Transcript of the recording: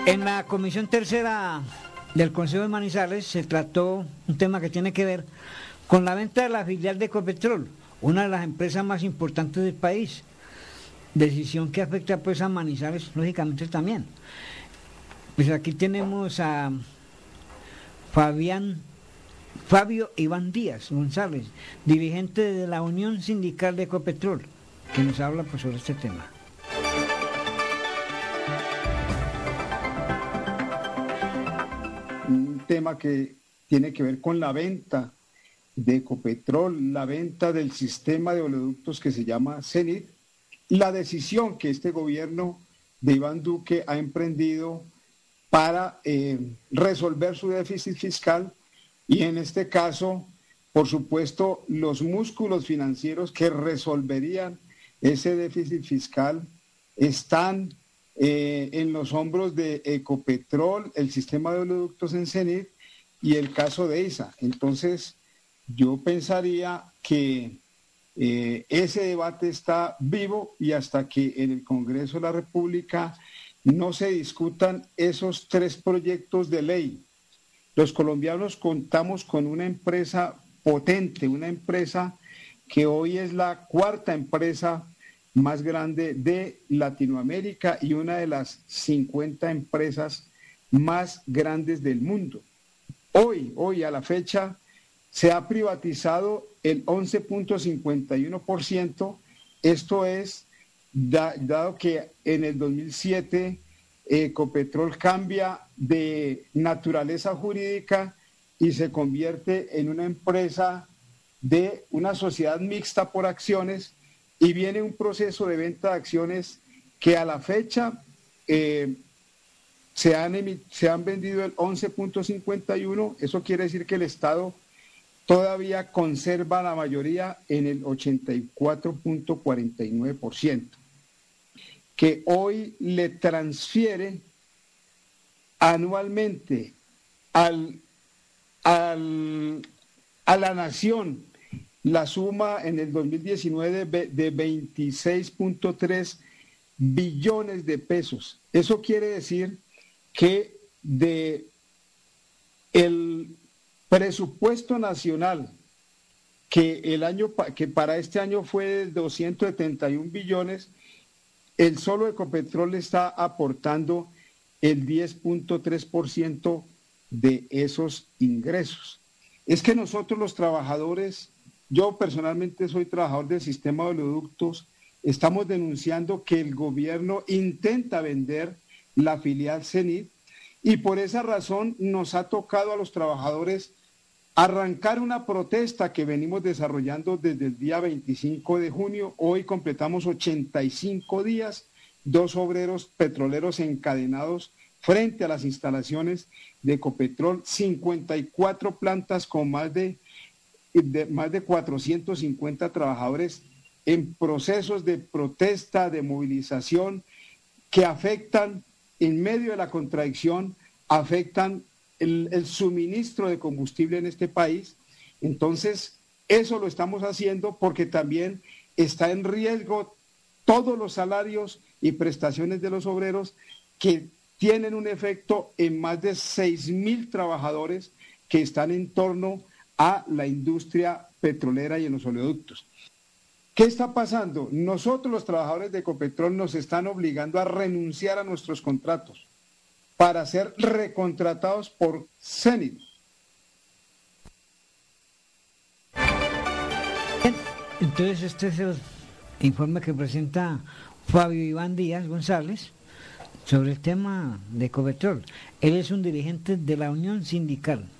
En la Comisión Tercera del Consejo de Manizales se trató un tema que tiene que ver con la venta de la filial de Ecopetrol, una de las empresas más importantes del país. Decisión que afecta pues a Manizales, lógicamente también. Pues aquí tenemos a Fabio Iván Díaz González, dirigente de la Unión Sindical de Ecopetrol, que nos habla pues sobre este tema. Un tema que tiene que ver con la venta de Ecopetrol, la venta del sistema de oleoductos que se llama Cenit, la decisión que este gobierno de Iván Duque ha emprendido para resolver su déficit fiscal y en este caso, por supuesto, los músculos financieros que resolverían ese déficit fiscal están en los hombros de Ecopetrol, el sistema de oleoductos en Cenit y el caso de ISA. Entonces, yo pensaría que ese debate está vivo y hasta que en el Congreso de la República no se discutan esos tres proyectos de ley. Los colombianos contamos con una empresa potente, una empresa que hoy es la cuarta empresa más grande de Latinoamérica y una de las 50 empresas más grandes del mundo. Hoy a la fecha se ha privatizado el 11.51%, esto es, dado que en el 2007 Ecopetrol cambia de naturaleza jurídica y se convierte en una empresa de una sociedad mixta por acciones y viene un proceso de venta de acciones que a la fecha se han vendido el 11.51, eso quiere decir que el Estado todavía conserva la mayoría en el 84.49%, que hoy le transfiere anualmente a la nación la suma en el 2019 de 26.3 billones de pesos. Eso quiere decir que de el presupuesto nacional que para este año fue de 271 billones, el solo Ecopetrol está aportando el 10.3% de esos ingresos. Es que nosotros los trabajadores, yo personalmente soy trabajador del sistema de oleoductos, estamos denunciando que el gobierno intenta vender la filial Cenit y por esa razón nos ha tocado a los trabajadores arrancar una protesta que venimos desarrollando desde el día 25 de junio. Hoy completamos 85 días, 2 obreros petroleros encadenados frente a las instalaciones de Ecopetrol, 54 plantas con más de 450 trabajadores en procesos de protesta, de movilización, que afectan, en medio de la contradicción, afectan el suministro de combustible en este país. Entonces, eso lo estamos haciendo porque también está en riesgo todos los salarios y prestaciones de los obreros que tienen un efecto en más de 6.000 trabajadores que están en torno a la industria petrolera y en los oleoductos. ¿Qué está pasando? Nosotros los trabajadores de Ecopetrol nos están obligando a renunciar a nuestros contratos para ser recontratados por Cenit. Entonces este es el informe que presenta Fabio Iván Díaz González sobre el tema de Ecopetrol. Él es un dirigente de la Unión Sindical.